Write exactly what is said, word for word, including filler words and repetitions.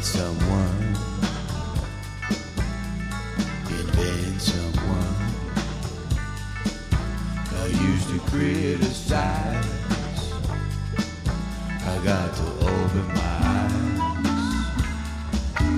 someone, invent someone. I used to criticize, I got to open my